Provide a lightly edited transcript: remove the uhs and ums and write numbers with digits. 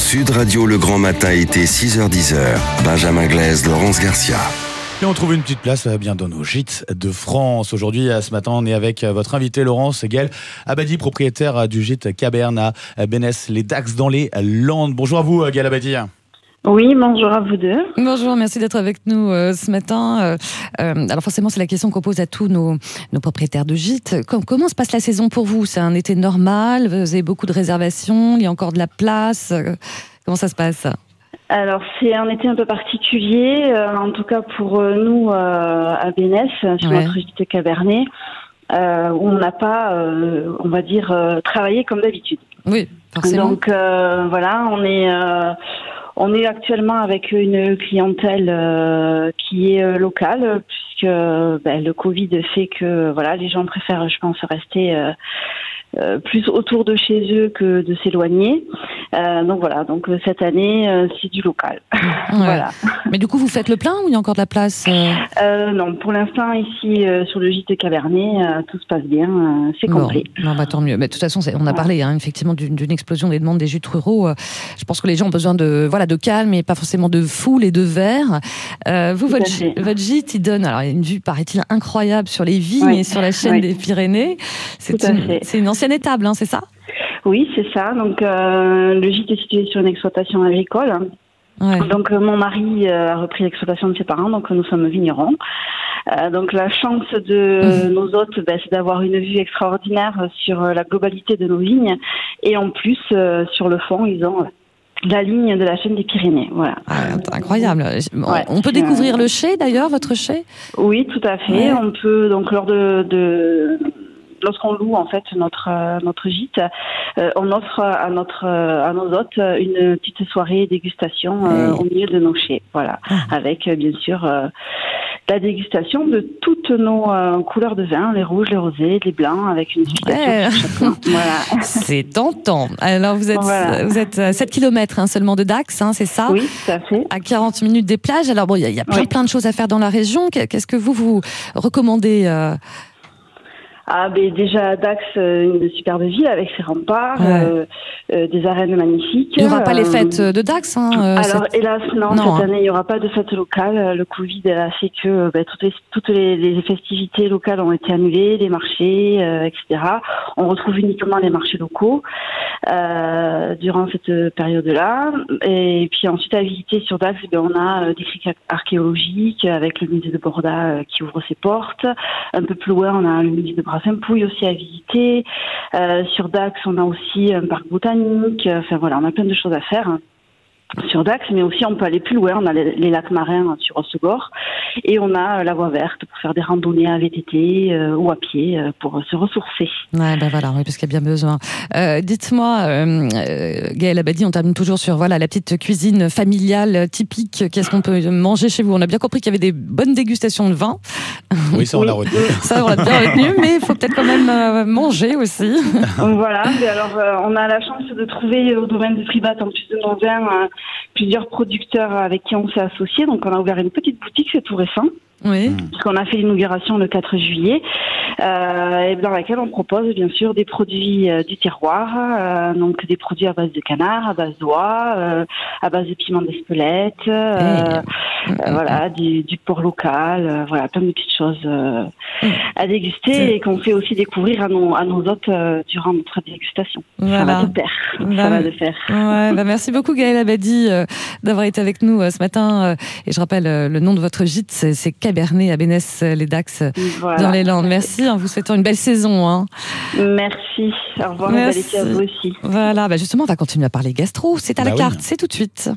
Sud Radio, le grand matin été 6h-10h. Benjamin Glaise, Laurence Garcia. Et on trouve une petite place bien dans nos gîtes de France. Aujourd'hui, ce matin, on est avec votre invité Laurence Gaëlle Abadi, propriétaire du gîte Caberne à Bénesse-les-Dax dans les Landes. Bonjour à vous, Gaëlle Abadi. Oui, bonjour à vous deux. Bonjour, merci d'être avec nous ce matin. Alors forcément, c'est la question qu'on pose à tous nos propriétaires de gîtes. Comment se passe la saison pour vous ? C'est un été normal ? Vous avez beaucoup de réservations ? Il y a encore de la place ? Comment ça se passe ? Alors, c'est un été un peu particulier, en tout cas pour nous à Bénesse, sur notre gîte cabernet, où on n'a pas, on va dire, travaillé comme d'habitude. Oui, forcément. Donc voilà, on est actuellement avec une clientèle qui est locale, puisque le Covid fait que voilà, les gens préfèrent, je pense, rester plus autour de chez eux que de s'éloigner. Donc voilà, donc cette année, c'est du local. Ouais. Voilà. Mais du coup, vous faites le plein ou il y a encore de la place Non, pour l'instant, ici, sur le gîte Cabernet, tout se passe bien, c'est complet. Bon, bah, tant mieux. Mais de toute façon, on a parlé effectivement d'une explosion des demandes des gîtes ruraux. Je pense que les gens ont besoin de calme et pas forcément de foule et de verre. Votre gîte, il donne une vue, paraît-il, incroyable sur les vignes et sur la chaîne des Pyrénées. C'est une ancienne étable, c'est ça ? Oui, c'est ça. Donc, le gîte est situé sur une exploitation agricole. Ouais. Donc, mon mari a repris l'exploitation de ses parents, donc nous sommes vignerons. Donc, la chance de nos hôtes, c'est d'avoir une vue extraordinaire sur la globalité de nos vignes. Et en plus, sur le fond, ils ont la ligne de la chaîne des Pyrénées. Voilà. Incroyable. On peut découvrir le chai, d'ailleurs, votre chai ? Oui, tout à fait. Ouais. On peut, donc, lors lorsqu'on loue en fait notre gîte, on offre à nos hôtes une petite soirée dégustation au milieu de nos chais, voilà, avec bien sûr la dégustation de toutes nos couleurs de vin, les rouges, les rosés, les blancs, avec une explication. Voilà. C'est tentant. Alors vous êtes à 7 km seulement de Dax, c'est ça ? Oui, tout à fait. À 40 minutes des plages. Alors bon, il y a plein de choses à faire dans la région. Qu'est-ce que vous recommandez déjà Dax, une superbe ville avec ses remparts, des arènes magnifiques. Il n'y aura pas les fêtes de Dax alors hélas non, cette année il n'y aura pas de fêtes locales. Le Covid a fait que toutes les festivités locales ont été annulées, les marchés, etc. On retrouve uniquement les marchés locaux durant cette période-là. Et puis ensuite à visiter sur Dax, on a des criques archéologiques avec le musée de Borda qui ouvre ses portes. Un peu plus loin, on a le musée de Saint-Pouille aussi à visiter. Sur Dax, on a aussi un parc botanique. Enfin voilà, on a plein de choses à faire sur Dax, mais aussi on peut aller plus loin. On a les lacs marins sur Hossegor et on a la voie verte pour faire des randonnées à VTT ou à pied pour se ressourcer. Ouais, voilà, oui, parce qu'il y a bien besoin. Dites-moi, Gaëlle Abadi, on termine toujours sur la petite cuisine familiale typique. Qu'est-ce qu'on peut manger chez vous ? On a bien compris qu'il y avait des bonnes dégustations de vin. Oui, ça on l'a retenu. Ça on l'a bien retenu, mais il faut peut-être quand même manger aussi. Voilà, alors on a la chance de trouver au domaine de Fribat, en plus de nos vins, plusieurs producteurs avec qui on s'est associés. Donc on a ouvert une petite boutique, c'est tout récent. Oui. Parce qu'on a fait l'inauguration le 4 juillet, et dans laquelle on propose bien sûr des produits du terroir, donc des produits à base de canard, à base d'oie, à base de piment d'Espelette, voilà, du porc local, voilà, plein de petites choses à déguster et qu'on fait aussi découvrir à nos hôtes durant notre dégustation. Voilà. Ça va de pair. Ça va de pair. Ouais, merci beaucoup Gaëlle Abadi d'avoir été avec nous ce matin. Et je rappelle le nom de votre gîte, c'est Cabernet à Bénesse-les-Dax dans les Landes. Merci, en vous souhaitant une belle saison. Merci. Au revoir, belle été à vous aussi. Voilà, justement, on va continuer à parler gastro. C'est à la carte, c'est tout de suite.